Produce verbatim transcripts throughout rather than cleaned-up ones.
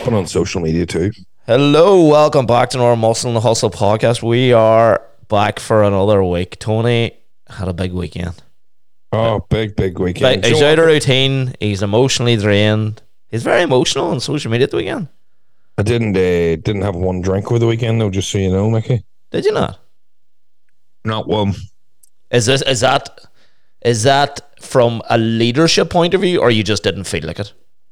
happen on social media too. Hello, welcome back to our Muscle and the Hustle podcast. We are back for another week. Tony had a big weekend. Oh, big, big weekend. He's out of routine. He's emotionally drained. He's very emotional on social media at the weekend. I didn't uh, didn't have one drink over the weekend though, just so you know, Mickey. Did you not? Not one. Is this is that is that from a leadership point of view, or you just didn't feel like it?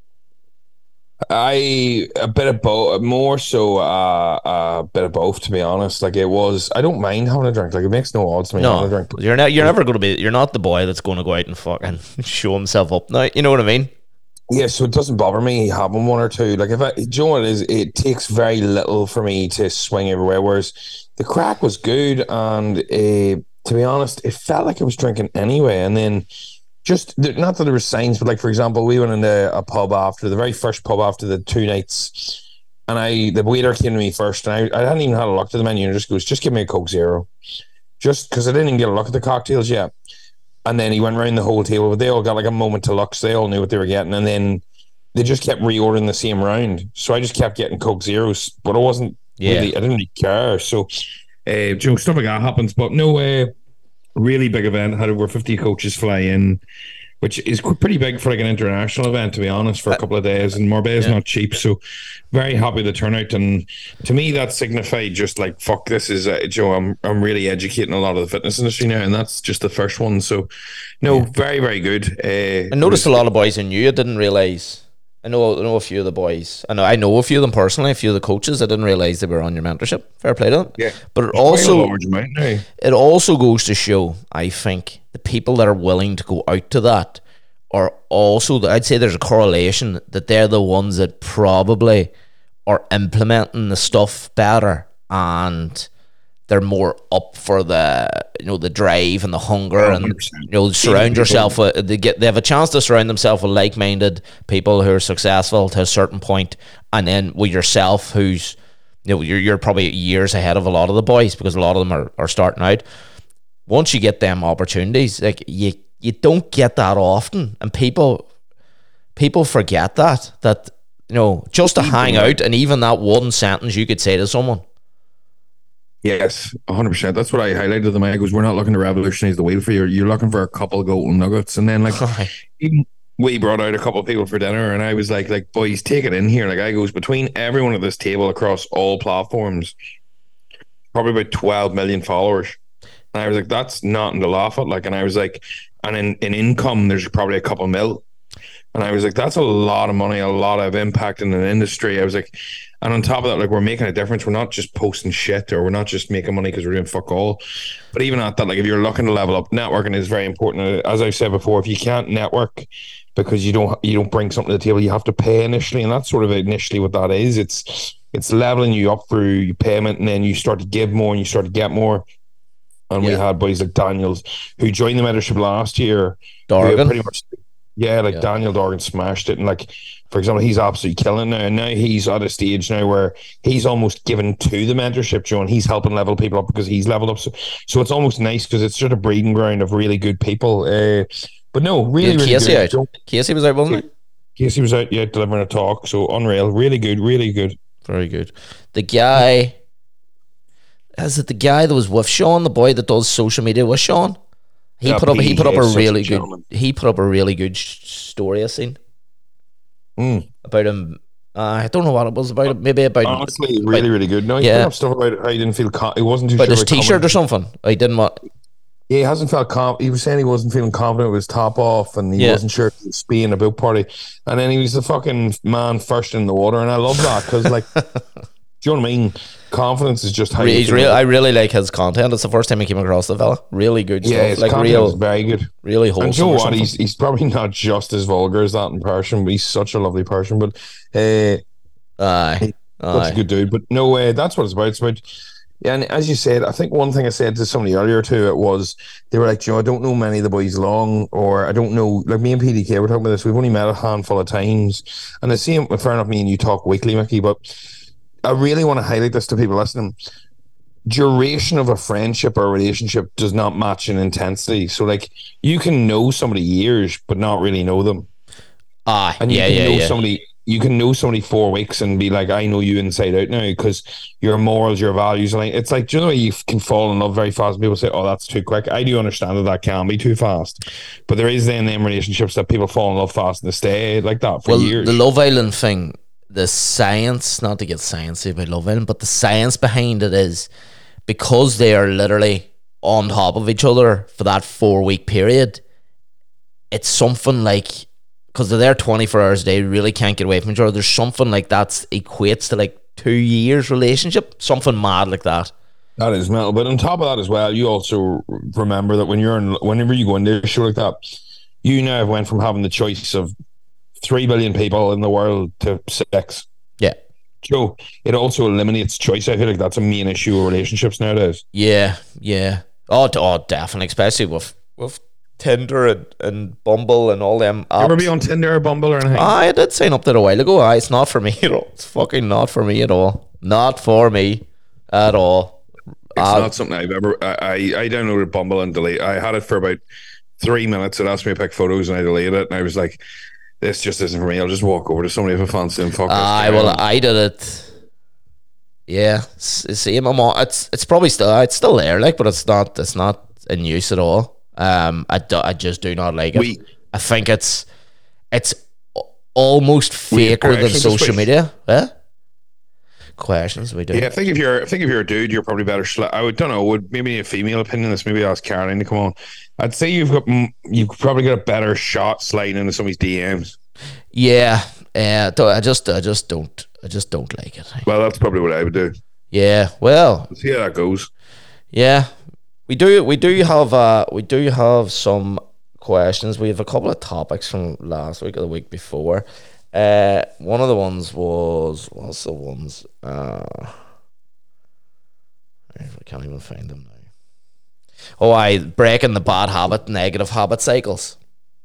I a bit of both, more so uh, a bit of both, to be honest. Like it was, I don't mind having a drink. Like it makes no odds to me no, having a drink. You're not. You're never going to be. You're not the boy that's going to go out and fucking show himself up. Now, you know what I mean? Yeah, so it doesn't bother me having one or two. Like if I, do you know what it is? It takes very little for me to swing everywhere. Whereas the crack was good, and uh, to be honest, it felt like I was drinking anyway. And then. Just not that there were signs, but like for example, we went into a pub after the very first pub after the two nights, and I the waiter came to me first, and I, I hadn't even had a look to the menu, and just goes, "Just give me a Coke Zero," just because I didn't even get a look at the cocktails yet. And then he went around the whole table, but they all got like a moment to look, so they all knew what they were getting, and then they just kept reordering the same round. So I just kept getting Coke Zeros, but I wasn't yeah. really, I didn't really care. So, uh, you know, stuff like that happens, but no way. Uh, Really big event, had over fifty coaches fly in, which is pretty big for like an international event, to be honest, for a couple of days. And Marbella is yeah. not cheap, so very happy with the turnout. And to me, that signified just like, fuck, this is, uh, Joe, I'm I'm really educating a lot of the fitness industry now, and that's just the first one. So, no, yeah. very, very good. Uh, I noticed a lot of boys who knew I didn't realise. I know, I know a few of the boys. I know, I know a few of them personally. A few of the coaches. I didn't realize they were on your mentorship. Fair play to them. Yeah, but it also it also goes to show. I think the people that are willing to go out to that are also. I'd say there's a correlation that they're the ones that probably are implementing the stuff better, and they're more up for the you know the drive and the hunger one hundred percent. And you know surround yourself with they get they have a chance to surround themselves with like-minded people who are successful to a certain point, and then with yourself who's you know you're you're probably years ahead of a lot of the boys because a lot of them are, are starting out. Once you get them opportunities, like you you don't get that often, and people people forget that that you know just to hang out, and even that one sentence you could say to someone. Yes, one hundred percent. That's what I highlighted to them. I goes, we're not looking to revolutionize the wheel for you. You're looking for a couple of golden nuggets. And then, like, even we brought out a couple of people for dinner, and I was like, like, boys, take it in here. Like, I goes, between everyone at this table across all platforms, probably about twelve million followers. And I was like, that's nothing to laugh at. Like, and I was like, and in, in income, there's probably a couple mil. And I was like, that's a lot of money, a lot of impact in an industry. I was like, and on top of that, like we're making a difference. We're not just posting shit, or we're not just making money because we're doing fuck all. But even at that, like if you're looking to level up, networking is very important. As I've said before, if you can't network because you don't you don't bring something to the table, you have to pay initially, and that's sort of initially what that is. It's it's leveling you up through your payment, and then you start to give more and you start to get more. And yeah. we had boys like Daniels who joined the mentorship last year. Dorgan. Pretty much. Yeah, like yeah. Daniel Dorgan smashed it, and like for example, he's absolutely killing now. And now he's at a stage now where he's almost given to the mentorship, Joe, and he's helping level people up because he's leveled up. So, so it's almost nice because it's sort of breeding ground of really good people. Uh, but no, really, really Casey good. Out. Casey was out, wasn't he? Casey was out, yeah, delivering a talk. So unreal, really good, really good, very good. The guy, is it the guy that was with Sean, the boy that does social media with Sean? He yeah, put up. He put up a really good. He put up a really good story. I seen mm. about him. Uh, I don't know what it was about. Maybe about honestly, about, really, really good. No, he yeah. put up stuff about how he didn't feel. Com- he wasn't too about sure his T-shirt or something. He didn't want. Yeah, he hasn't felt com- He was saying he wasn't feeling confident with his top off, and he yeah. wasn't sure if he was being a boat party. And then he was the fucking man first in the water, and I love that because, like, do you know what I mean? Confidence is just how he's real. I really like his content. It's the first time I came across the fella. Really good yeah, stuff. His like content real, is very good. Really wholesome. And you know what? He's he's probably not just as vulgar as that in person, but he's such a lovely person. But uh, aye, he's aye. such a good dude. But no way. Uh, that's what it's about. It's about. Yeah, and as you said, I think one thing I said to somebody earlier too, it was they were like, you know, I don't know many of the boys long, or I don't know, like me and P D K were talking about this. We've only met a handful of times, and the same. Fair enough, me and you talk weekly, Mickey, but I really want to highlight this to people listening. Duration of a friendship or relationship does not match in intensity. So, like, you can know somebody years, but not really know them. Ah, and you yeah, can yeah, know yeah. somebody you can know somebody four weeks and be like, I know you inside out now because your morals, your values, like it's like, do you know you can fall in love very fast? People say, oh, that's too quick. I do understand that that can be too fast, but there is then them relationships that people fall in love fast and they stay like that for well, years. The Love Island thing, the science, not to get sciencey about Love Island, but the science behind it is because they are literally on top of each other for that four week period. It's something like, because they're there twenty-four hours a day, really can't get away from each other. There's something like that equates to like two years relationship, something mad like that. That is mental. But on top of that as well, you also remember that when you're in, whenever you go into a show like that, you now have went from having the choice of three billion people in the world to six. Yeah. So it also eliminates choice. I feel like that's a main issue with relationships nowadays. Yeah, yeah. Oh, oh definitely, especially with with Tinder and, and Bumble and all them apps. You ever be on Tinder or Bumble or anything? I did sign up there a while ago. Aye, it's not for me at all. It's fucking not for me at all. Not for me at all. It's uh, not something I've ever... I, I, I downloaded Bumble and deleted. I had it for about three minutes. It asked me to pick photos and I deleted it. And I was like, this just isn't for me. I'll just walk over to somebody if I fancy them. Fuck Aye, well, I did it. Yeah, see, I'm on. It's it's probably still it's still there, like, but it's not it's not in use at all. Um, I, do, I just do not like it. We, I think it's it's almost faker than social media. Yeah. Questions we do. Yeah, I think if you're I think if you're a dude, you're probably better. Sli- I would don't know. Would maybe a female opinion? This maybe ask Caroline to come on. I'd say you've got you've probably got a better shot sliding into somebody's D Ms. Yeah, uh, I just I just don't I just don't like it. Well, that's probably what I would do. Yeah. Well, let's see how that goes. Yeah. We do, we do have, uh, we do have some questions. We have a couple of topics from last week or the week before. Uh, one of the ones was, what's the ones? Uh, I can't even find them now. Oh, I breaking the bad habit, negative habit cycles.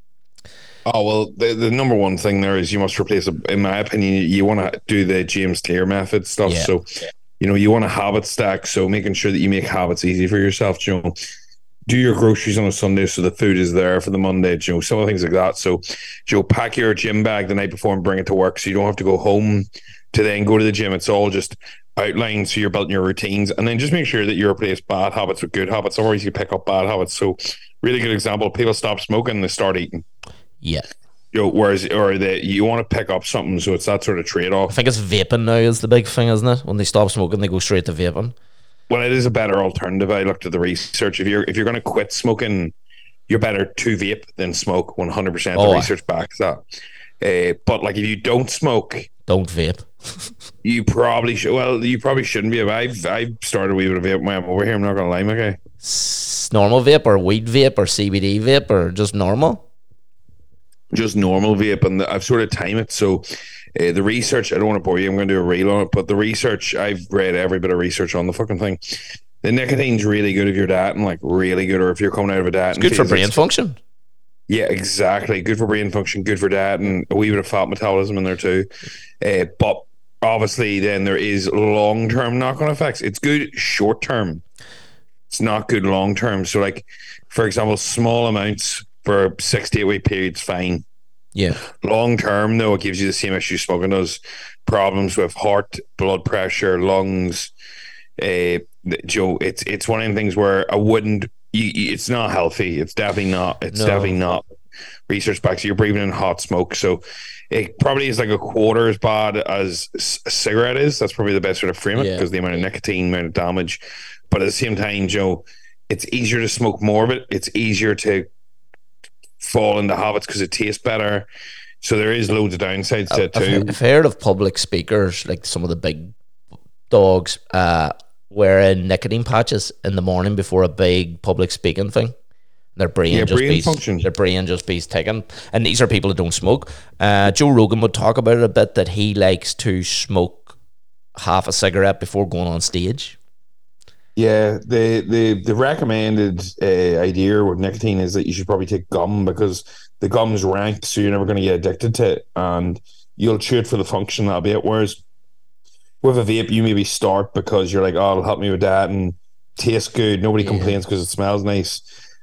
Oh well, the the number one thing there is you must replace. In my opinion, you want to do the James Clear method stuff. Yeah. So. You know, you want a habit stack, so making sure that you make habits easy for yourself. You know, do your groceries on a Sunday so the food is there for the Monday. You know, some of the things like that. So, you know, pack your gym bag the night before and bring it to work, so you don't have to go home to then go to the gym. It's all just outlined, so you're building your routines, and then just make sure that you replace bad habits with good habits. Otherwise, you pick up bad habits. So, really good example: people stop smoking, they start eating. Yeah. You know, whereas, or that you want to pick up something, so it's that sort of trade off. I think it's vaping now is the big thing, isn't it? When they stop smoking, they go straight to vaping. Well, it is a better alternative. I looked at the research. If you're if you're going to quit smoking, you're better to vape than smoke. One hundred percent. The oh, research backs that. Uh, but like, if you don't smoke, don't vape. You probably should. Well, you probably shouldn't be. I've I've started a wee bit of vape when I'm over here. I'm not going to lie, okay. Normal vape or weed vape or C B D vape or just normal. Just normal vape, and I've sort of timed it. So uh, the research, I don't want to bore you, I'm going to do a reel on it, but the research, I've read every bit of research on the fucking thing. The nicotine's really good if you're dieting, like really good, or if you're coming out of a diet. It's good for brain function. Yeah, exactly. Good for brain function, good for dieting, a wee bit of fat metabolism in there too. Uh, but obviously then there is long-term knock-on effects. It's good short-term. It's not good long-term. So like, for example, small amounts for six to eight week periods, fine. Yeah. Long term, though, it gives you the same issue smoking does. Problems with heart, blood pressure, lungs. Uh, Joe, it's it's one of the things where I wouldn't. You, you, it's not healthy. It's definitely not. It's no. definitely not. Research back. So you're breathing in hot smoke. So it probably is like a quarter as bad as a cigarette is. That's probably the best way to frame it because yeah. the amount of nicotine, amount of damage. But at the same time, Joe, it's easier to smoke more of it. It's easier to fall into habits because it tastes better. So there is loads of downsides to it too. I've heard of public speakers, like some of the big dogs, uh, wearing nicotine patches in the morning before a big public speaking thing. Their brain yeah, just brain bees, function. Their brain just bees ticking. And these are people that don't smoke. Uh, Joe Rogan would talk about it a bit, that he likes to smoke half a cigarette before going on stage. Yeah, the the the recommended uh, idea with nicotine is that you should probably take gum because the gum's ranked, so you're never going to get addicted to it, and you'll chew it for the function that'll be it. Whereas with a vape, you maybe start because you're like, oh, it'll help me with that and taste good. Nobody yeah. complains because it smells nice.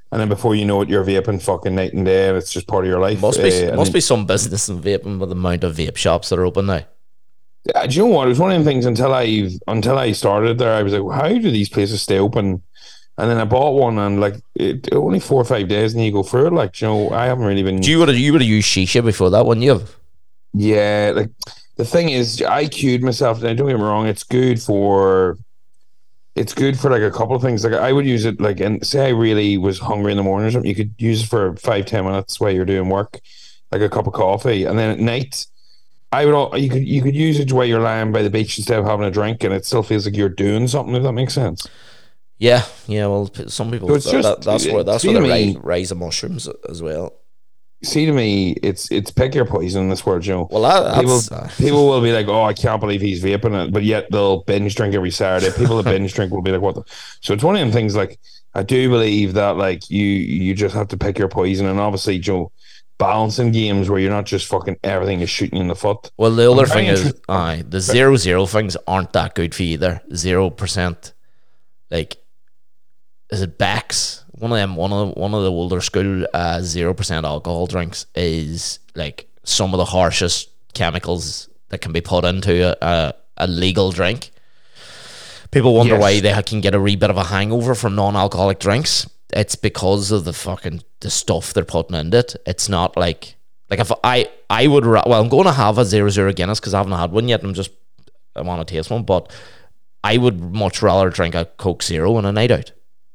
and then before you know it, you're vaping fucking night and day, and it's just part of your life. Must be uh, must be some business in vaping with the amount of vape shops that are open now. Uh, do you know what? It was one of the things until I until I started there. I was like, well, how do these places stay open? And then I bought one, and like it only four or five days, and you go through it. Like, you know, I haven't really been. Do you would have you would have used shisha before that, wouldn't you have? Yeah, like the thing is, I cued myself. And don't get me wrong, it's good for. It's good for like a couple of things. Like I would use it like, and say I really was hungry in the morning or something, you could use it for five ten minutes while you're doing work, like a cup of coffee, and then at night. I would all, you could you could use it while you're lying by the beach instead of having a drink, and it still feels like you're doing something. If that makes sense. Yeah, yeah. Well, some people so it's that, just, that's where that's where they me, raise, raise the mushrooms as well. See, to me, it's it's pick your poison in this world, you know. Well, that, people uh, people will be like, "Oh, I can't believe he's vaping it," but yet they'll binge drink every Saturday. People that binge drink will be like, "What?" the? So it's one of them things. Like I do believe that, like you you just have to pick your poison, and obviously, Joe. Balancing games where you're not just fucking everything is shooting you in the foot. Well, the other thing is, aye, the zero zero things aren't that good for you either. Zero percent, like, is it Beck's? One of them, one of one of the older school uh, zero percent alcohol drinks is like some of the harshest chemicals that can be put into a, a, a legal drink. People wonder yes. why they can get a wee bit of a hangover from non-alcoholic drinks. It's because of the fucking the stuff they're putting in it. It's not like like if I I would well I'm going to have a zero zero Guinness because I haven't had one yet. I'm just I want to taste one, but I would much rather drink a Coke Zero on a night out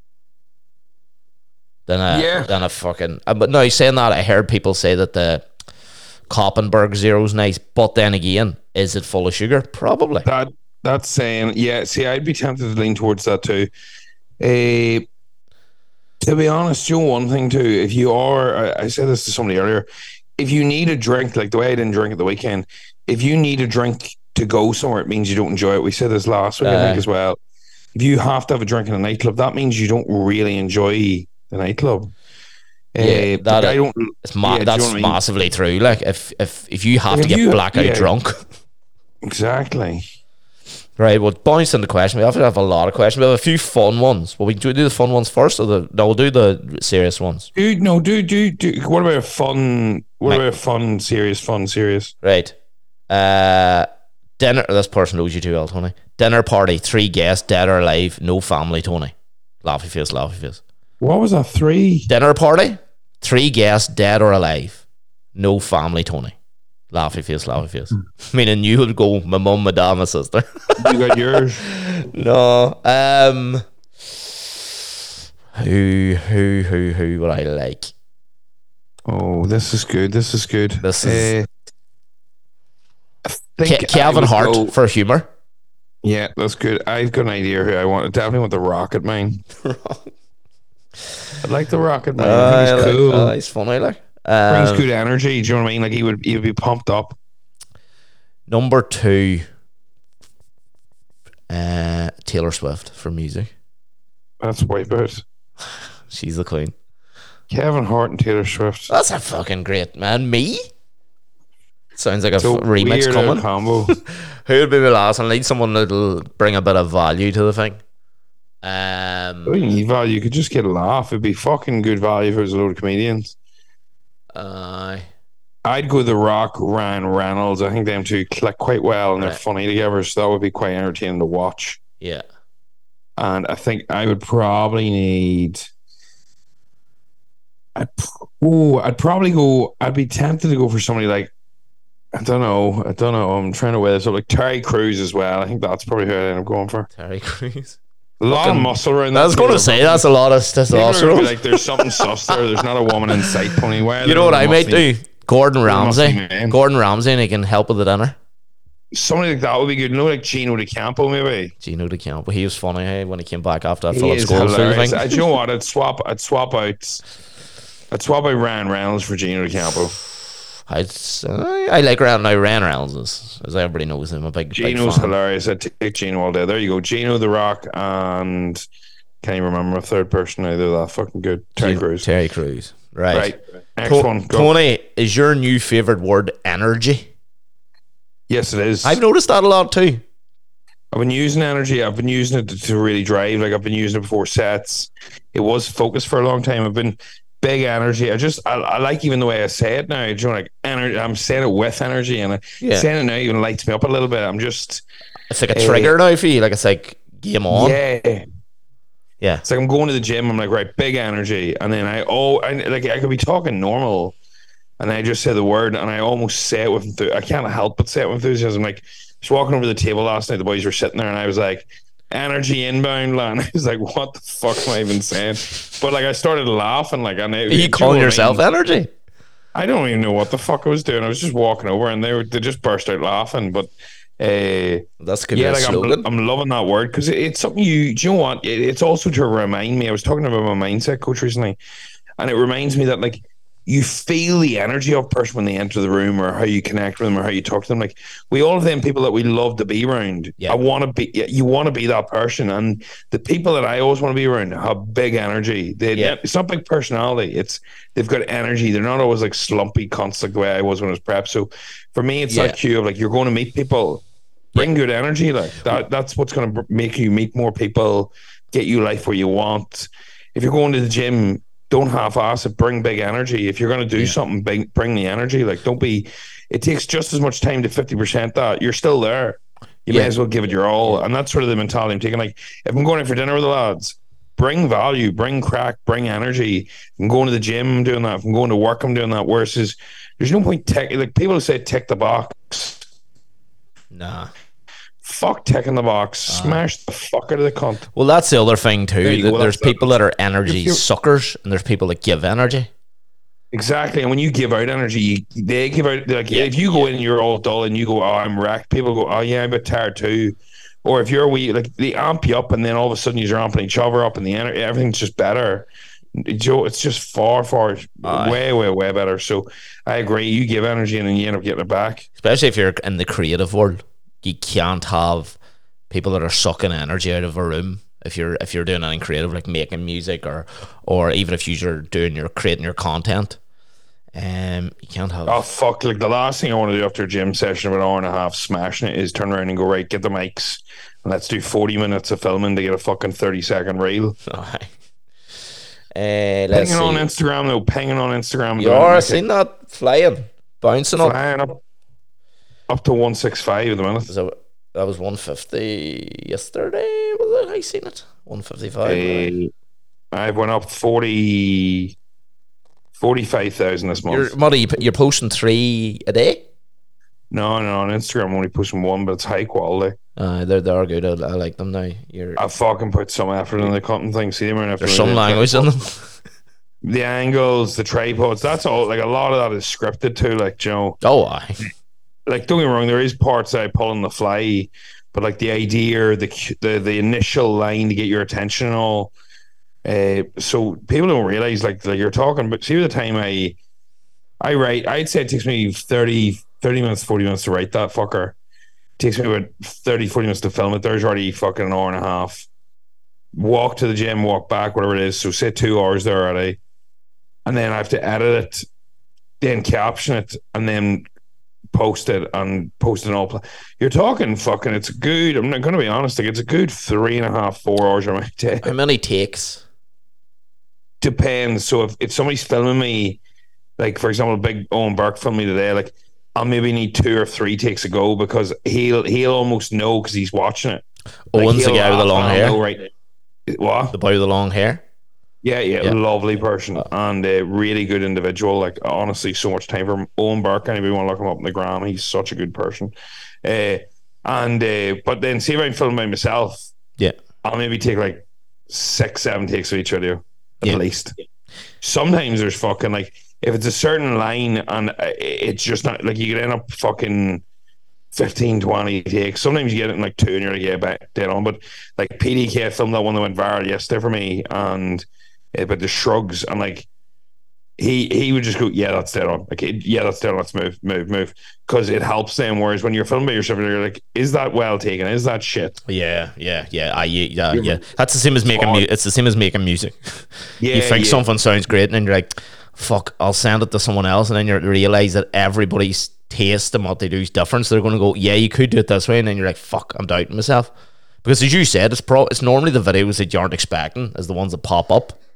than a yeah. than a fucking. Uh, but no, saying that, I heard people say that the Koppenberg Zero is nice, but then again, is it full of sugar? Probably. That that's saying yeah. See, I'd be tempted to lean towards that too. A uh, To be honest, you know, one thing too, if you are, I, I said this to somebody earlier, if you need a drink, like the way I didn't drink at the weekend, if you need a drink to go somewhere, it means you don't enjoy it. We said this last week, uh, I think, as well. If you have to have a drink in a nightclub, that means you don't really enjoy the nightclub. Yeah, uh, that I don't. It's ma- yeah, that's you know massively I mean? True. Like if if if you have if to get you, blackout yeah, drunk, exactly. Right, well, bounce into the question. We have to have a lot of questions. We have a few fun ones. Well, we do do the fun ones first, or the no, we'll do the serious ones. Dude, no, do do do. What about a fun? What right. about a fun, serious, fun, serious? Right. Uh, dinner. This person knows you too well, Tony. Dinner party, three guests, dead or alive, no family, Tony. Laughy face, laughy face. What was that? Three dinner party, three guests, dead or alive, no family, Tony. Laughy face, laughy face. Meaning you would go, my mum, my dad, my sister. You got yours? No. Um. Who, who, who, who would I like? Oh, this is good. This is good. This is. Uh, I think Ke- Kevin I Hart go, for humor. Yeah, that's good. I've got an idea who I want. I definitely want the Rocket Man. I'd like the Rocket Man. Uh, I think he's cool. Like, uh, he's funny, like. Brings um, good energy. Do you know what I mean? Like he would, he would be pumped up. Number two, uh, Taylor Swift for music. That's Wipeout. She's the queen. Kevin Hart and Taylor Swift. That's a fucking great man. Me? Sounds like a, f- a remix coming. Combo. Who would be the last? I need someone that'll bring a bit of value to the thing. Um, you need value. You could just get a laugh. It'd be fucking good value if it was a load of comedians. Uh, I'd go The Rock, Ryan Reynolds. I think them two click quite well and they're right. funny together, so that would be quite entertaining to watch. Yeah. And I think I would probably need. I'd, oh, I'd probably go. I'd be tempted to go for somebody like. I don't know. I don't know. I'm trying to weigh this up. Like Terry Crews as well. I think that's probably who I end up going for. Terry Crews. A lot Fucking, of muscle around that. I was going to say that's a lot of testosterone. Like there's something sus there. There's not a woman in sight, Tony. Why you know what I might do? Gordon Ramsay. Gordon Ramsay, and he can help with the dinner. Somebody like that would be good. You know, like Gino D'Acampo, maybe. Gino D'Acampo. He was funny, hey, when he came back after that Philip Scholes thing. I, you know what? I'd swap. I'd swap out. I'd swap out Ryan Reynolds for Gino D'Acampo. I'd, uh, I like Ryan now. Ryan Reynolds is, as everybody knows him, a big. Gino's big fan. Hilarious. I'd take Gino all day. There you go. Gino, The Rock, and can't you remember a third person either? That fucking good. Terry Crews. Terry Crews. Right. Right. Next to- one. Go. Tony, is your new favorite word energy? Yes, it is. I've noticed that a lot too. I've been using energy. I've been using it to, to really drive. Like I've been using it before sets. it was focused for a long time. I've been big energy. I just, I, I like even the way I say it now. You know, like energy. I'm saying it with energy, and yeah. saying it now even lights me up a little bit. I'm just. It's like a uh, trigger now for you. Like it's like game on. Yeah. Yeah. It's like I'm going to the gym. I'm like, right, big energy, and then I oh, I, like I could be talking normal, and I just say the word, and I almost say it with enthusiasm. I can't help but say it with enthusiasm. Like, just walking over the table last night, the boys were sitting there, and I was like, energy inbound, land. I was like, what the fuck am I even saying? But like, I started laughing. Like, and I, are you calling yourself I mean? energy? I don't even know what the fuck I was doing. I was just walking over, and they were they just burst out laughing. But uh, that's good. Yeah, like I'm, I'm loving that word because it, it's something you. Do you know what? It, it's also to remind me. I was talking about my mindset coach recently, and it reminds me that like. You feel the energy of a person when they enter the room, or how you connect with them, or how you talk to them. Like we all have them people that we love to be around. Yeah. I want to be. You want to be that person, and the people that I always want to be around have big energy. They, yeah. It's not big personality. It's they've got energy. They're not always like slumpy cunts like the way I was when I was prep. So for me, it's yeah. that cue of like you're going to meet people, bring yeah. good energy. Like that. That's what's going to make you meet more people, get you life where you want. If you're going to the gym. Don't half-ass it. Bring big energy. If you're going to do yeah. something big, bring the energy. Like, don't be. It takes just as much time to fifty percent that you're still there. You yeah. may as well give it your all, and that's sort of the mentality I'm taking. Like, if I'm going out for dinner with the lads, bring value, bring crack, bring energy. If I'm going to the gym, I'm doing that. If I'm going to work, I'm doing that. Versus, there's no point. Tech, like people say, tick the box. Nah. Fuck ticking the box. Uh, Smash the fuck out of the cunt. Well, that's the other thing too. There that there's people that are energy suckers, and there's people that give energy. Exactly, and when you give out energy, they give out. Like yeah, if you go yeah. in, you're all dull, and you go, "Oh, I'm wrecked." People go, "Oh yeah, I'm a bit tired too." Or if you're wee, like they amp you up, and then all of a sudden you're amping each other up, and the energy, everything's just better. Joe, it's just far, far, uh, way, way, way better. So I agree. You give energy, and then you end up getting it back. Especially if you're in the creative world. You can't have people that are sucking energy out of a room if you're if you're doing anything creative like making music or or even if you're doing your creating your content. Um, you can't have. Oh fuck! Like the last thing I want to do after a gym session of an hour and a half smashing it is turn around and go right, get the mics and let's do forty minutes of filming to get a fucking thirty second reel. Alright. Uh, pinging see. on Instagram though, pinging on Instagram. You are seen that flying, bouncing up, flying up. Up to one sixty-five at the minute. So that was one fifty yesterday, was it? I seen it. one fifty-five. Uh, I've went up forty, forty-five thousand this month. You're, what are you, you're posting three a day? No, no, on Instagram I'm only posting one, but it's high quality. Uh, they're, they're good. I, I like them now. You're, I fucking put some effort in the cutting thing. See them after there's some language in them. The angles, the tripods, that's all. Like a lot of that is scripted too. Like, you know. Oh, I. Like, don't get me wrong, there is parts that I pull on the fly, but like the idea or the the, the initial line to get your attention and all. Uh, so people don't realize like, like you're talking, but see the time I I write, I'd say it takes me thirty, thirty minutes, forty minutes to write that fucker. It takes me about thirty, forty minutes to film it. There's already fucking an hour and a half. Walk to the gym, walk back, whatever it is. So say two hours there already. And then I have to edit it, then caption it, and then post it and post it in all. Pl- You're talking fucking. It's good. I'm not going to be honest. Like it's a good three and a half, four hours of my day. How many takes? Depends. So if, if somebody's filming me, like for example, big Owen Burke filmed me today, like I'll maybe need two or three takes a go because he'll he'll almost know because he's watching it. Owen's like the guy with the long hair. Know, right? What? The boy with the long hair. Yeah, yeah, yeah. Lovely person and a really good individual. Like honestly, so much time for him. Owen Burke. Anybody want to look him up in the gram? He's such a good person. Uh, and uh, but then see if I'm filming by myself. Yeah, I'll maybe take like six, seven takes of each video at yeah. least. Sometimes there's fucking like if it's a certain line and it's just not like you could end up fucking fifteen, twenty takes. Sometimes you get it in like two and you're like, yeah, back dead on. But like P D K filmed that one that went viral yesterday for me and. Uh, but the shrugs and like he he would just go, yeah, that's dead on. Like, yeah, that's dead on. Let's move, move, move, because it helps them. Whereas when you're filming by yourself, you're like, is that well taken? Is that shit? Yeah, yeah, yeah. I yeah, yeah. yeah. That's the same as making. Mu- it's the same as making music. Yeah, you think yeah. something sounds great, and then you're like, fuck, I'll send it to someone else, and then you realize that everybody's taste and what they do is different. So they're going to go, yeah, you could do it this way, and then you're like, fuck, I'm doubting myself. Because as you said, it's pro. It's normally the videos that you aren't expecting as the ones that pop up.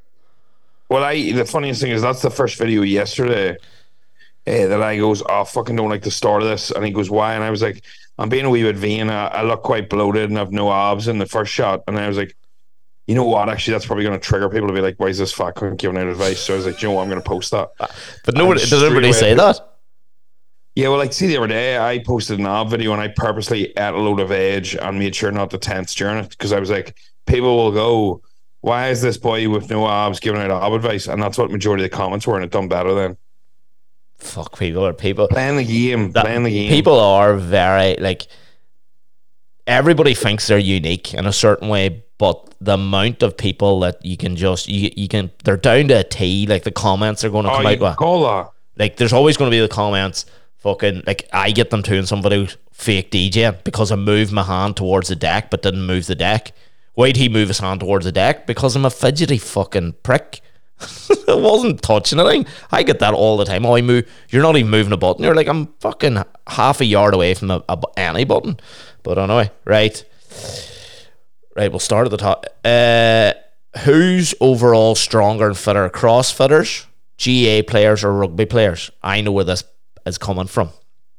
Well, I the funniest thing is that's the first video yesterday uh, that I goes, oh, fucking don't like the start of this. And he goes, why? And I was like, I'm being a wee bit vain. I, I look quite bloated and I've no abs in the first shot. And I was like, you know what? Actually, that's probably going to trigger people to be like, why is this fat cunt giving out advice? So I was like, you know what? I'm going to post that. But nobody, does everybody say that? Yeah, well, like, see, the other day I posted an ab video and I purposely ate a load of veg and made sure not to tense during it because I was like, people will go, why is this boy with no abs giving out ab advice? And that's what majority of the comments were, and it done better then. Fuck, people are people playing the game, that, playing the game. People are very, like, everybody thinks they're unique in a certain way, but the amount of people that you can just, you, you can, they're down to a T, like the comments are going to oh, come out with. Call that. Like, there's always going to be the comments, fucking, like, I get them too, and somebody fake DJing because I moved my hand towards the deck but didn't move the deck. Why'd he move his hand towards the deck? Because I'm a fidgety fucking prick. I wasn't touching anything. I get that all the time. Oh, I move. You're not even moving a button. You're like, I'm fucking half a yard away from a, a, any button. But anyway, right. Right, we'll start at the top. Uh, who's overall stronger and fitter? CrossFitters, G A players, or rugby players? I know where this is coming from.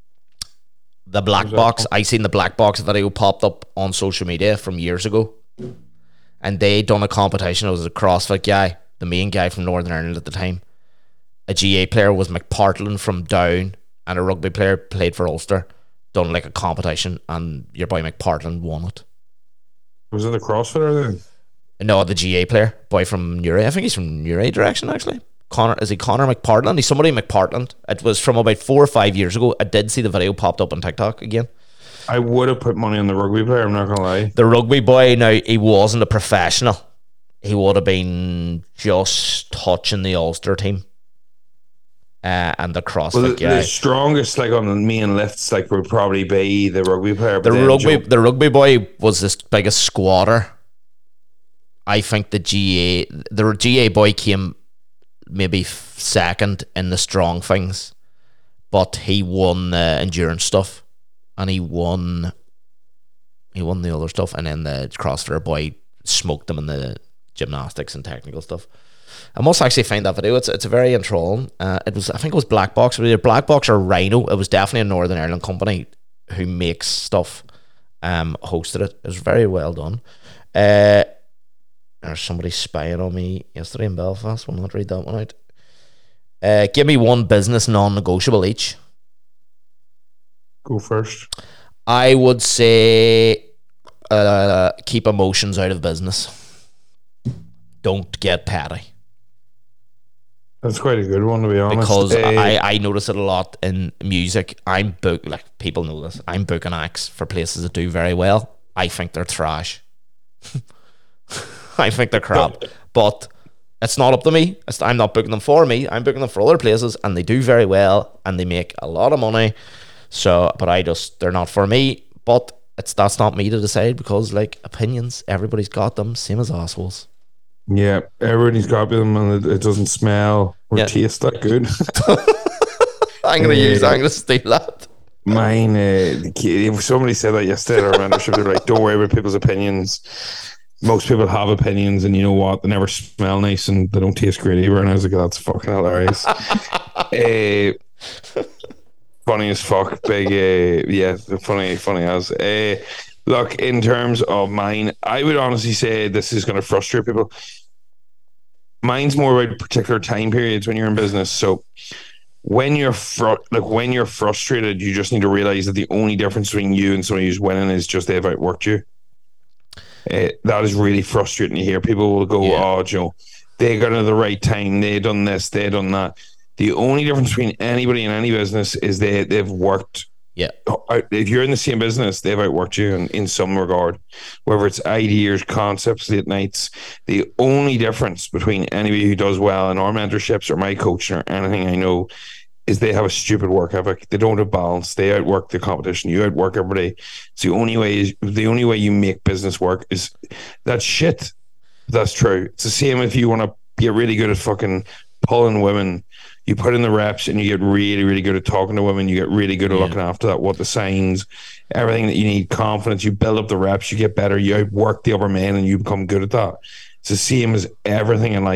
The black box. I seen the black box video popped up on social media from years ago. And they done a competition. It was a CrossFit guy, the main guy from Northern Ireland at the time. A G A player was McPartland from Down, and a rugby player played for Ulster. Done like a competition, and your boy McPartland won it. Was it the CrossFitter then? No, the G A player, boy from Newry. I think he's from Newry direction actually. Connor, is he Connor McPartland? He's somebody McPartland. It was from about four or five years ago. I did see the video popped up on TikTok again. I would have put money on the rugby player, I'm not going to lie. The rugby boy, now, he wasn't a professional. He would have been just touching the Ulster team. Uh, and the CrossFit well, the, guy. The strongest, like, on the main lifts, like, would probably be the rugby player. The rugby, the rugby boy was this biggest squatter. I think the G A, the G A boy came maybe second in the strong things, but he won the endurance stuff. And he won he won the other stuff, and then the CrossFitter boy smoked him in the gymnastics and technical stuff. I must actually find that video. It's it's a very enthralling. Uh, it was I think it was Black Box, either Black Box or Rhino. It was definitely a Northern Ireland company who makes stuff. Um, hosted it. It was very well done. Uh, there's somebody spying on me yesterday in Belfast. We'll not read that one out. Uh, give me one business non-negotiable each. Go first. I would say uh, keep emotions out of business. Don't get petty. That's quite a good one, to be honest. Because uh, I, I notice it a lot in music. I'm book like people know this. I'm booking acts for places that do very well. I think they're trash. I think they're crap. But it's not up to me. It's, I'm not booking them for me. I'm booking them for other places, and they do very well, and they make a lot of money. So, but I just, they're not for me, but it's, that's not me to decide because, like, opinions, everybody's got them, same as assholes. Yeah, everybody's got them and it, it doesn't smell or yeah. taste that good. I'm going to uh, use, I'm going to steal that. Mine, uh, somebody said that yesterday at our membership, they're like, don't worry about people's opinions. Most people have opinions and you know what, they never smell nice and they don't taste great either. And I was like, that's fucking hilarious. uh, Funny as fuck, big, uh, yeah, funny, funny as. Uh, look, in terms of mine, I would honestly say this is going to frustrate people. Mine's more about particular time periods when you're in business. So when you're fr- like when you're frustrated, you just need to realize that the only difference between you and somebody who's winning is just they've outworked you. Uh, that is really frustrating to hear. People will go, yeah. "Oh, Joe, they got it at the right time. They done this. They done that." The only difference between anybody in any business is they, they've worked. Yeah. If you're in the same business, they've outworked you in, in some regard. Whether it's ideas, concepts, late nights. The only difference between anybody who does well in our mentorships or my coaching or anything I know is they have a stupid work ethic. They don't have balance. They outwork the competition. You outwork everybody. It's the only way, the only way you make business work is that shit. That's true. It's the same if you want to get really good at fucking pulling women. You put in the reps and you get really, really good at talking to women. You get really good at yeah. looking after that, what the signs, everything that you need, confidence. You build up the reps, you get better, you outwork the other men and you become good at that. It's the same as everything in life.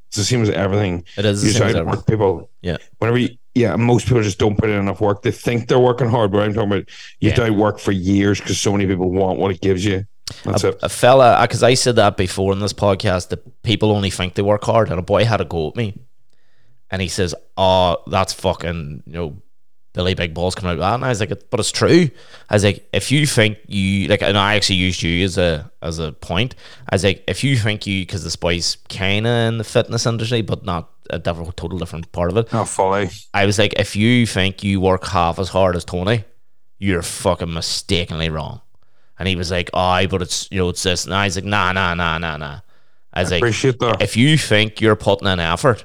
It's the same as everything. It is the you same as everything. People, yeah. Whenever you, yeah, most people just don't put in enough work. They think they're working hard, but I'm talking about you have yeah. to work for years because so many people want what it gives you. That's a, it. A fella, because I said that before in this podcast, that people only think they work hard, and a boy had a go at me, and he says, "Oh, that's fucking, you know, Billy Big Balls coming out of that." And I was like, "But it's true." I was like, "If you think you like," and I actually used you as a as a point. I was like, "If you think you," because this boy's kind of in the fitness industry, but not a different, total different part of it. Not fully. I was like, "If you think you work half as hard as Tony, you're fucking mistakenly wrong." And he was like, "Oh, but it's, you know, it's this." And I was like, "Nah, nah, nah, nah, nah." I was I like, appreciate that. If you think you're putting in effort,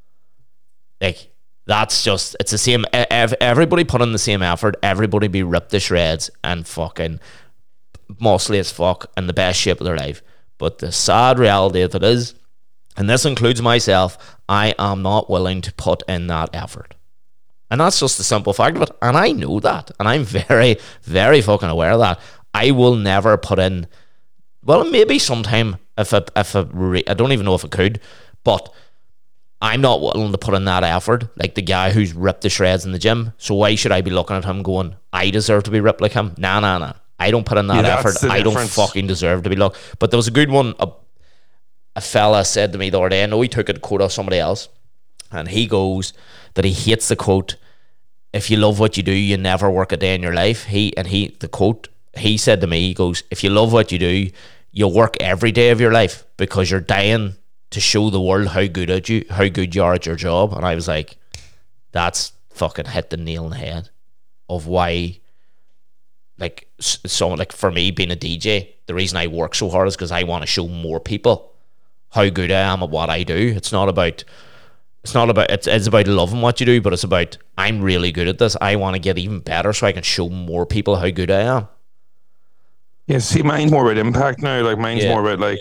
like, that's just, it's the same. Everybody put in the same effort. Everybody be ripped to shreds and fucking muscly as fuck in the best shape of their life. But the sad reality of it is, and this includes myself, I am not willing to put in that effort. And that's just the simple fact of it. And I know that. And I'm very, very fucking aware of that. I will never put in, well, maybe sometime if I, if I, re, I don't even know if I could, but I'm not willing to put in that effort like the guy who's ripped the shreds in the gym. So why should I be looking at him going, I deserve to be ripped like him? Nah, nah, nah. I don't put in that yeah, effort. I don't fucking deserve to be looked. But there was a good one. A, a fella said to me the other day, I know he took a quote off somebody else, and he goes that he hates the quote, "If you love what you do, you never work a day in your life." He and he, the quote, he said to me, he goes, "If you love what you do, you'll work every day of your life because you're dying to show the world how good at you, how good you are at your job." And I was like, that's fucking hit the nail on the head of why, like, so like for me being a D J, the reason I work so hard is because I want to show more people how good I am at what I do. It's not about, it's not about, it's, it's about loving what you do, but it's about, I'm really good at this. I want to get even better so I can show more people how good I am. Yeah, see, mine's more about impact now. Like, mine's yeah. more about, like,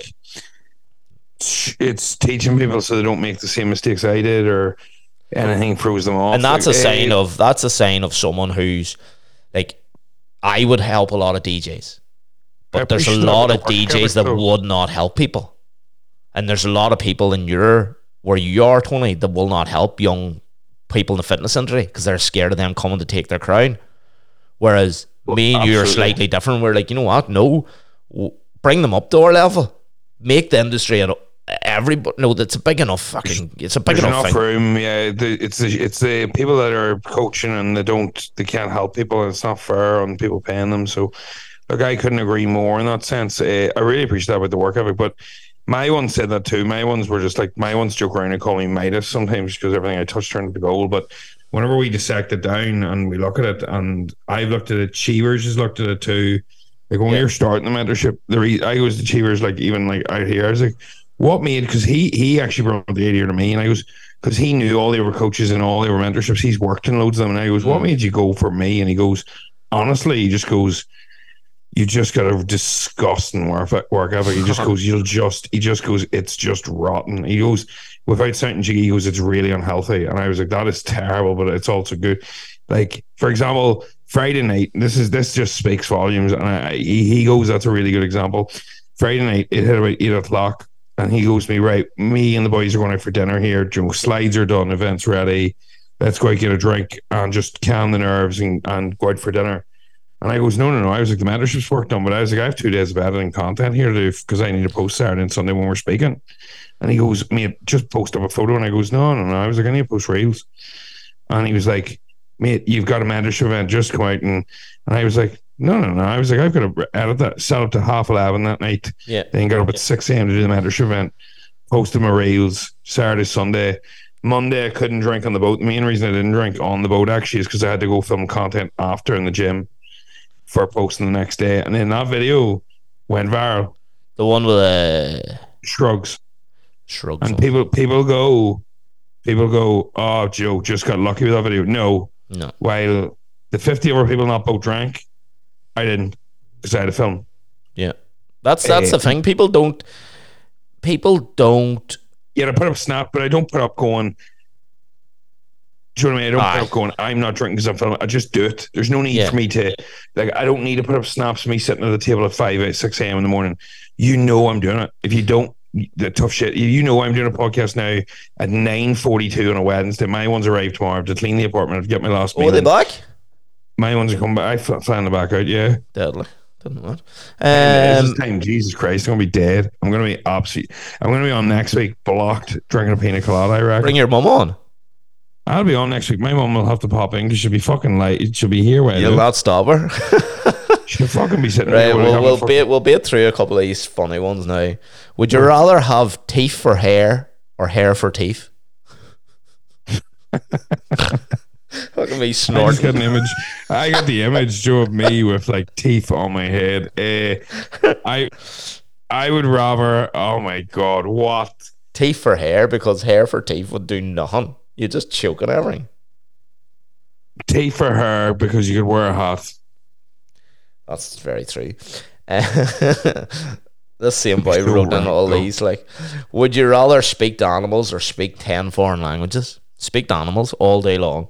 it's teaching people so they don't make the same mistakes I did or anything throws them off. And that's like, a hey, sign of, that's a sign of someone who's, like, I would help a lot of D Js, but there's a lot of D Js that would not help people. And there's a lot of people in your, where you are, Tony, that will not help young people in the fitness industry because they're scared of them coming to take their crown. Whereas well, me and absolutely. you are slightly different. We're like, you know what? No, bring them up to our level. Make the industry an everybody. No, that's a big enough fucking. It's a big There's enough, enough thing. room. Yeah, the, it's the, it's the people that are coaching and they don't, they can't help people, and it's not fair on people paying them. So, look, I couldn't agree more in that sense. Uh, I really appreciate that with the work ethic, but my ones said that too. My ones were just like, my ones joke around and call me Midas sometimes because everything I touch turned to gold. But whenever we dissect it down and we look at it, and I've looked at it, Cheevers has looked at it too. Like when yeah. we were starting the mentorship, the re- I was the Cheevers, like even like out here, I was like, what made, because he he actually brought the idea to me, and I was, because he knew all the other coaches and all the other mentorships, he's worked in loads of them, and I goes, what made you go for me? And he goes, honestly, he just goes, you just got a disgusting work work ethic. He just goes, you'll just, he just goes, it's just rotten. He goes, without sounding cheeky, he goes, it's really unhealthy. And I was like, that is terrible, but it's also good. Like, for example, Friday night, this is, this just speaks volumes. And I, he, he goes, that's a really good example. Friday night, it hit about eight o'clock. And he goes to me, right, me and the boys are going out for dinner here. You know, slides are done, events ready. Let's go out, get a drink and just calm the nerves and, and go out for dinner. And I goes, no, no, no. I was like, the mentorship's work done, but I was like, I have two days of editing content here to do because I need to post Saturday and Sunday when we're speaking. And he goes, mate, just post up a photo. And I goes, no, no, no. I was like, I need to post reels. And he was like, mate, you've got a mentorship event, just come out. And, and I was like, no, no, no. I was like, I've got to edit that, set up to half eleven that night. Yeah. Then got up at yeah. six a.m. to do the mentorship event, posted my reels Saturday, Sunday. Monday, I couldn't drink on the boat. The main reason I didn't drink on the boat actually is because I had to go film content after in the gym for posting the next day. And then that video went viral. The one with the uh... shrugs. Shrugs. And people people go, people go, oh, Joe just got lucky with that video. No. No. While the fifty other people not boat drank, I didn't because I had a film. Yeah. That's that's uh, the thing. People don't people don't Yeah, I put up Snap, but I don't put up going, do you know what I mean? I don't Aye. put up going, I'm not drinking because I'm filming. I just do it. There's no need yeah. for me to, like, I don't need to put up snaps of me sitting at the table at five, six a.m. in the morning. You know I'm doing it. If you don't, the tough shit. You know, I'm doing a podcast now at nine forty-two on a Wednesday. My ones arrive tomorrow. I have to clean the apartment. I have to get my last meal. Oh, are they back? My ones are coming back. I fl- flying the back out, yeah. Deadly. Didn't know that. Um, this time, Jesus Christ, I'm going to be dead. I'm going to be absolute. I'm going to be on next week, blocked, drinking a pina colada, I reckon. Bring your mum on. I'll be on next week. My mum will have to pop in because she'll be fucking late. She'll be here. You'll not stop her. She'll fucking be sitting right, there. We'll, we'll, fucking... be, we'll be through a couple of these funny ones now. Would you rather have teeth for hair or hair for teeth? Fucking me snorting. I just got an image. I got the image, Joe, of me with like teeth on my head. Uh, I I would rather. Oh my god, what teeth for hair? Because hair for teeth would do nothing. You just choke on everything. Teeth for hair because you could wear a hat. That's very true. Uh, the same boy so wrote in all though. These. Like, would you rather speak to animals or speak ten foreign languages? Speak to animals all day long.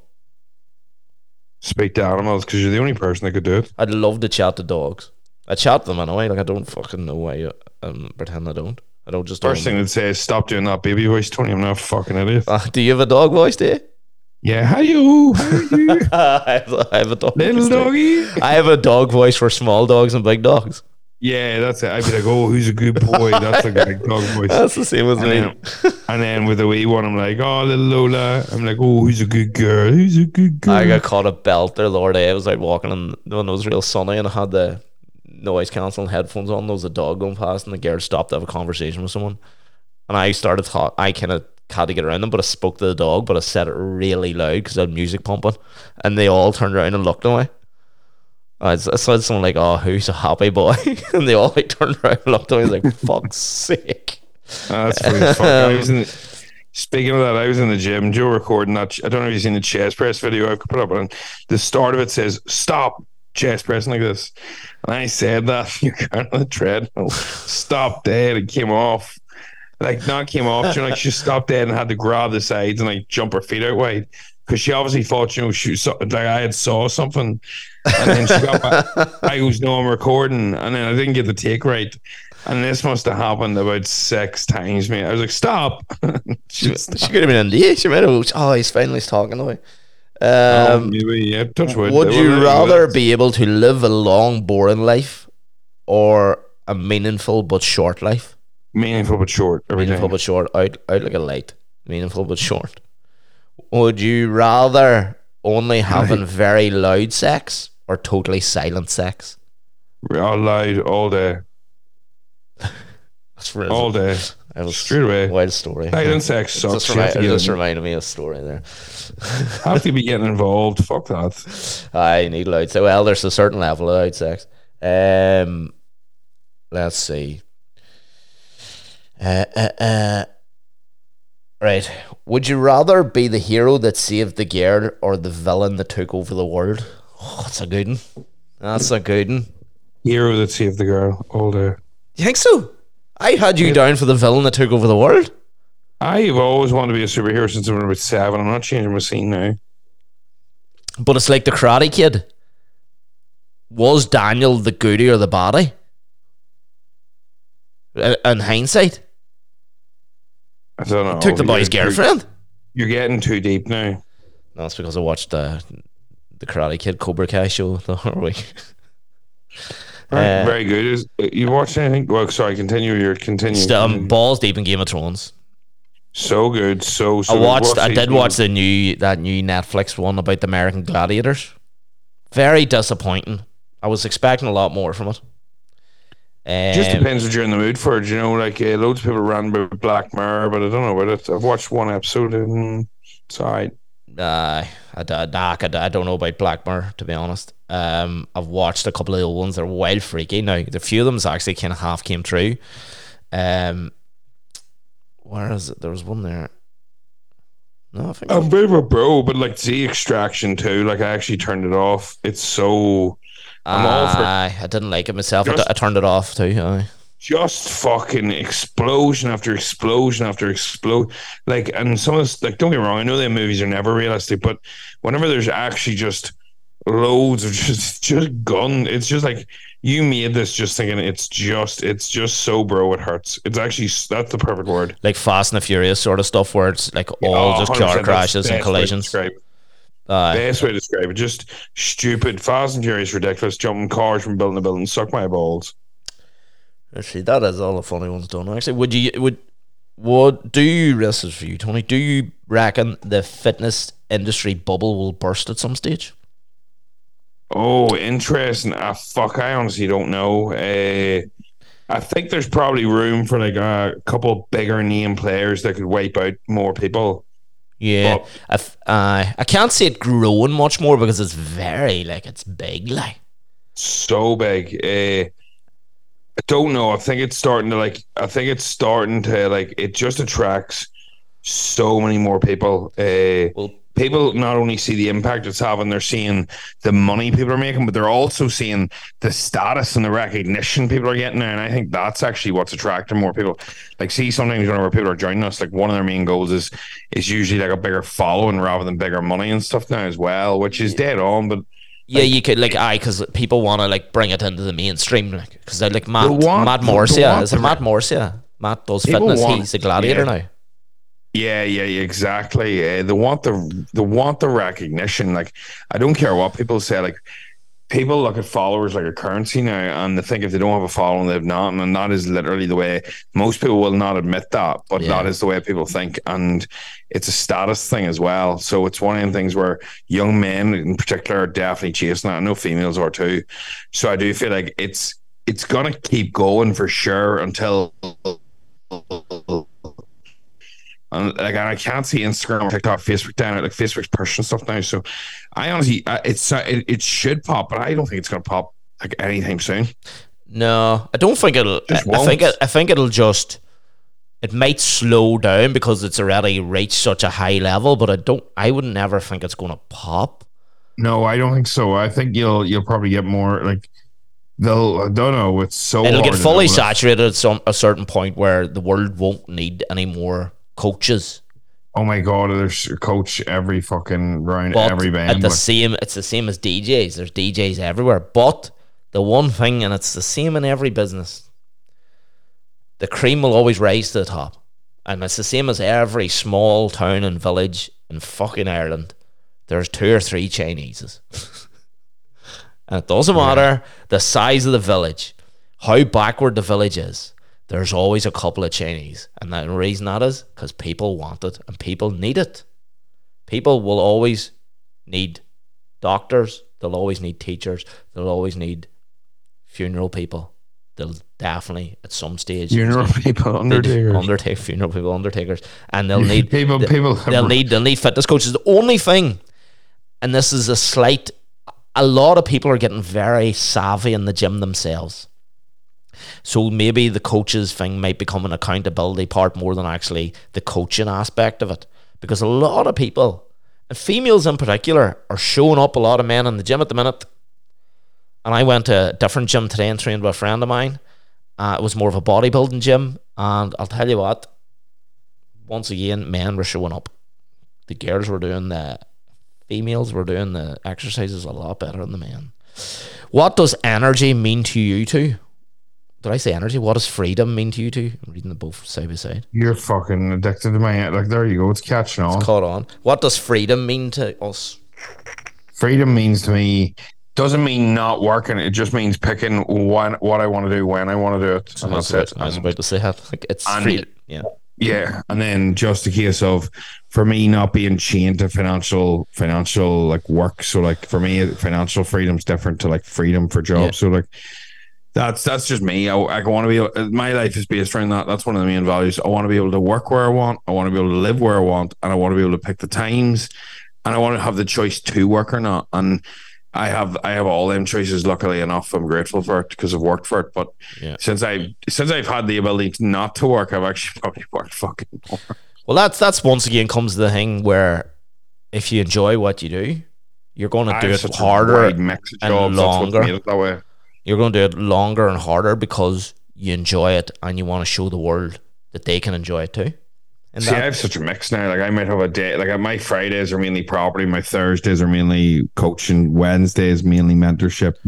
Speak to animals because you're the only person that could do it. I'd love to chat to dogs. I chat to them anyway. Like I don't fucking know why. You, um, pretend I don't. I don't just. First thing they'd say is stop doing that baby voice, Tony. I'm not a fucking idiot. Uh, do you have a dog voice, do you? Yeah, how you? How you? I, have a, I have a dog. Little doggy. I have a dog voice for small dogs and big dogs. Yeah, that's it. I'd be like, oh, who's a good boy? That's like a big dog voice. That's the same as and me. Then, and then with the wee one, I'm like, oh, little Lola. I'm like, oh, who's a good girl? Who's a good girl? I got caught a belt there the other day. I was like walking and when it was real sunny and I had the noise cancelling headphones on. There was a dog going past and the girl stopped to have a conversation with someone. And I started talk. I kind of had to get around them, but I spoke to the dog, but I said it really loud because I had music pumping. And they all turned around and looked away. I said something like, oh, who's a happy boy? And they all like turned around and looked at me. I was like, fuck's sake. Oh, that's funny as fuck. I was in the, speaking of that, I was in the gym, Joe, recording that. I don't know if you've seen the chest press video I've put up. And the start of it says, stop chest pressing like this. And I said that. You're kind of the treadmill. Stop dead. It came off. Like, not came off. You know, like, she stopped dead and had to grab the sides and like jump her feet out wide. Because she obviously thought, you know, she saw, like I had saw something. And then she got back. I was, no, I'm recording. And then I didn't get the take right. And this must have happened about six times, mate. I was like, stop. she, stop. She could have been in the She might have, oh, he's finally talking away. Um, oh, maybe, yeah, touch wood. Would you rather be able to live a long, boring life or a meaningful but short life? Meaningful but short. Meaningful but short. Out, out like a light. Meaningful but short. Would you rather only having right. very loud sex or totally silent sex? All loud, all day. That's for all day. That was straight away. Wild story. Silent sex sucks. Just, remi- just reminded me of a story there. Have to be getting involved. Fuck that. I need loud sex. Well, there's a certain level of loud sex. Um, let's see. Uh, uh, uh. Right. Would you rather be the hero that saved the girl or the villain that took over the world? Oh, that's a good one. That's a good one. Hero that saved the girl all day. You think so? I had you yeah. down for the villain that took over the world. I've always wanted to be a superhero since I was about seven. I'm not changing my scene now. But it's like the Karate Kid. Was Daniel the goodie or the baddie? In hindsight. I don't know. He took the boy's you're, girlfriend. You're getting too deep now. No, that's because I watched the the Karate Kid Cobra Kai show the other week. Right, uh, very good. Is you watched anything? Well, sorry. Continue. Your continue. Still, um, balls deep in Game of Thrones. So good. So, so I watched. I did watch the new that new Netflix one about the American Gladiators. Very disappointing. I was expecting a lot more from it. Um, Just depends what you're in the mood for. You know, like uh, loads of people ran about Black Mirror, but I don't know about it. I've watched one episode and it's alright. Uh, I, I, I don't know about Black Mirror, to be honest. Um, I've watched a couple of the old ones. They're wild freaky. Now, the few of them actually kind of half came true. Um, where is it? There was one there. No, I think I'm a bit of a bro, but like the Extraction too. Like I actually turned it off. It's so. I'm uh, all for. I didn't like it myself. Just, I, I turned it off too. Aye. Just fucking explosion after explosion after explode. Like, and some of this, like, don't get me wrong, I know the movies are never realistic, but whenever there's actually just loads of just just gun, it's just like You made this just thinking it's just it's just so bro it hurts. It's actually that's the perfect word. Like Fast and the Furious sort of stuff where it's like all oh, just car crashes and collisions. Uh, best way to describe it. Just stupid, Fast and Furious, ridiculous, jumping cars from building to building. Suck my balls. Actually, that is all the funny ones done. Actually, would you would what do you this is for you, Tony? Do you reckon the fitness industry bubble will burst at some stage? Oh, interesting. Ah, fuck, I honestly don't know. Uh, I think there's probably room for like a couple bigger name players that could wipe out more people. Yeah, but, uh, I can't see it growing much more because it's very like it's big, like so big. Uh, I don't know. I think it's starting to like. I think it's starting to like. It just attracts so many more people. Uh, well, people not only see the impact it's having, they're seeing the money people are making, but they're also seeing the status and the recognition people are getting there. And I think that's actually what's attracting more people. Like, see, sometimes whenever people are joining us, like one of their main goals is is usually like a bigger following rather than bigger money and stuff now as well, which is dead on. But yeah, like, you could like I because people want to like bring it into the mainstream, like because they like Matt want, Matt Morsia. Is it Matt Morsia? Matt does fitness. Want, he's a gladiator yeah. now. Yeah, yeah, yeah, exactly. Uh, they want the they want the recognition. Like, I don't care what people say. Like, people look at followers like a currency now, and they think if they don't have a following, they have nothing. And that is literally the way most people will not admit that, but yeah. that is the way people think, and it's a status thing as well. So it's one of the things where young men, in particular, are definitely chasing that. I know females are too. So I do feel like it's it's gonna keep going for sure until. And like, and I can't see Instagram, TikTok, Facebook down. Like Facebook's pushing stuff now. So I honestly, it's it, it should pop, but I don't think it's gonna pop like anytime soon. No, I don't think it'll. I, I think it, I think it'll just. It might slow down because it's already reached such a high level, but I don't. I would never think it's gonna pop. No, I don't think so. I think you'll you'll probably get more like. They'll, I don't know. It's so. It'll get fully saturated at some a certain point where the world won't need any more coaches. Oh my god, there's a coach every fucking round, but every band. At the same, it's the same as D Js. There's D Js everywhere. But the one thing, and it's the same in every business, the cream will always rise to the top. And it's the same as every small town and village in fucking Ireland. There's two or three Chineses. And it doesn't matter yeah. the size of the village, how backward the village is. There's always a couple of Chinese. And the reason that is because people want it and people need it. People will always need doctors. They'll always need teachers. They'll always need funeral people. They'll definitely, at some stage... Funeral people, undertakers. Undertake, funeral people, undertakers. And they'll need... people, the, people... They'll need, they'll need fitness coaches. The only thing, and this is a slight... A lot of people are getting very savvy in the gym themselves. So maybe the coaches thing might become an accountability part more than actually the coaching aspect of it. Because a lot of people, and females in particular, are showing up a lot of men in the gym at the minute. And I went to a different gym today and trained with a friend of mine. Uh, it was more of a bodybuilding gym. And I'll tell you what, once again, men were showing up. The girls were doing the, females were doing the exercises a lot better than the men. What does energy mean to you two? Did I say energy? What does freedom mean to you two? I'm reading them both side by side. You're fucking addicted to my... Like, there you go. It's catching on. It's caught on. What does freedom mean to us? Freedom means to me... Doesn't mean not working. It just means picking when, what I want to do, when I want to do it. So and that's it. I was about to say that. Like, it's freedom. Yeah. Yeah. And then just a case of, for me, not being chained to financial, financial like work. So, like, for me, financial freedom is different to, like, freedom for jobs. Yeah. So, like... That's that's just me. I, I want to be able, my life is based around that. That's one of the main values. I want to be able to work where I want. I want to be able to live where I want, and I want to be able to pick the times, and I want to have the choice to work or not. And I have I have all them choices. Luckily enough, I'm grateful for it because I've worked for it. But yeah. since I since I've had the ability not to work, I've actually probably worked fucking more. Well, that's that's once again comes to the thing where if you enjoy what you do, you're going to do it harder and longer. That's what's made it that way. You're going to do it longer and harder because you enjoy it and you want to show the world that they can enjoy it too. And See, that, I have such a mix now. Like, I might have a day, like my Fridays are mainly property, my Thursdays are mainly coaching, Wednesdays mainly mentorship,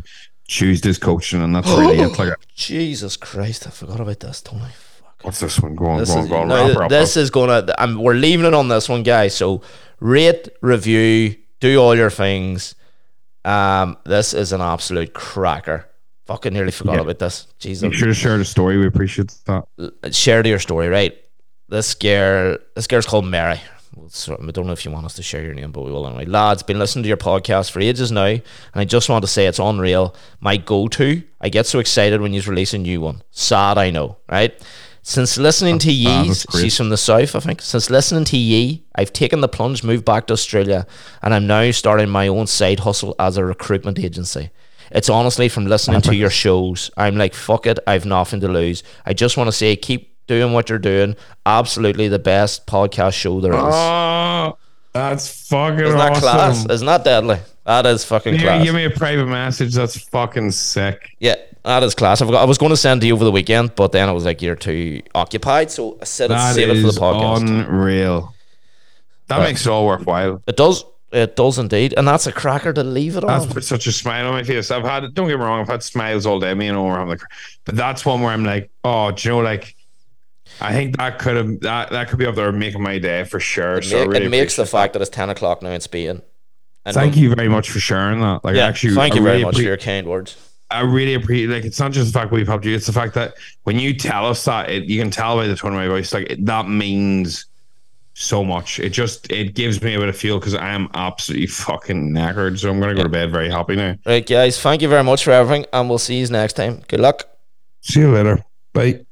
Tuesday's coaching, and that's really it. Like, Jesus Christ, I forgot about this, Tony. Fuck. What's this one going? This Go on, is, go on, no, wrap her up. this is gonna. I'm, we're leaving it on this one, guys. So rate, review, do all your things. Um, this is an absolute cracker. Fucking nearly forgot yeah. about this. Jesus. Make sure to share the story. We appreciate that. Share your story, right? This girl, this girl's called Mary. So I don't know if you want us to share your name, but we will anyway. Lads, been listening to your podcast for ages now, and I just want to say it's unreal. My go-to. I get so excited when you release a new one. Sad, I know, right? Since listening to ye, she's from the south, I think. Since listening to ye, I've taken the plunge, moved back to Australia, and I'm now starting my own side hustle as a recruitment agency. It's honestly from listening to your shows. I'm like, fuck it, I've nothing to lose. I just want to say, keep doing what you're doing. Absolutely the best podcast show there is. Oh, that's fucking Isn't that awesome. class? Isn't that deadly? That is fucking Maybe class. Give me a private message. That's fucking sick. Yeah, that is class. I've got, I was going to send to you over the weekend, but then I was like, you're too occupied, so I said I'd save it for the podcast. Unreal. That but makes it all worthwhile. It does. It does indeed, and that's a cracker to leave it on. That's put such a smile on my face. I've had, don't get me wrong, I've had smiles all day. Me and Omar, I'm like, but that's one where I'm like, oh, do you know, like, I think that could have that, that could be up there making my day for sure. It, so make, really it makes the fact that. that it's ten o'clock now in Spain. And thank you very much for sharing that. Like, yeah, actually, thank you I very really much appre- for your kind words. I really appreciate. Like, it's not just the fact we've helped you; it's the fact that when you tell us that, it, you can tell by the tone of my voice, like it, that means so much. It just it gives me a bit of feel because I am absolutely fucking knackered. So I'm gonna go to bed very happy now. Right, guys. Thank you very much for everything, and we'll see you next time. Good luck. See you later. Bye.